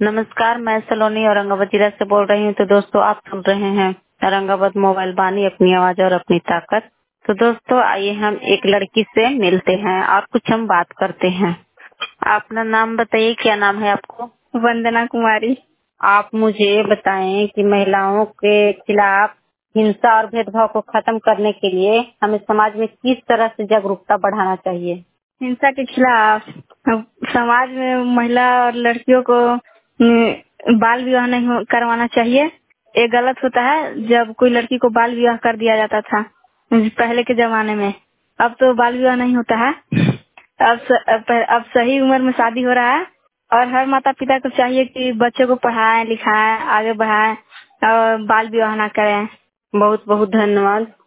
नमस्कार, मैं सलोनी औरंगाबाद जिला से बोल रही हूँ। तो दोस्तों, आप सुन रहे हैं औरंगाबाद मोबाइल बानी, अपनी आवाज और अपनी ताकत। तो दोस्तों, आइए हम एक लड़की से मिलते हैं और कुछ हम बात करते हैं। अपना नाम बताइए, क्या नाम है आपको? वंदना कुमारी। आप मुझे बताएं कि महिलाओं के खिलाफ हिंसा और भेदभाव को खत्म करने के लिए हमें समाज में किस तरह से जागरूकता बढ़ाना चाहिए? हिंसा के खिलाफ समाज में महिला और लड़कियों को बाल विवाह नहीं करवाना चाहिए। ये गलत होता है। जब कोई लड़की को बाल विवाह कर दिया जाता था पहले के जमाने में, अब तो बाल विवाह नहीं होता है। अब सही उम्र में शादी हो रहा है और हर माता पिता को चाहिए कि बच्चे को पढ़ाएं लिखाएं आगे बढ़ाएं और बाल विवाह ना करें। बहुत बहुत धन्यवाद।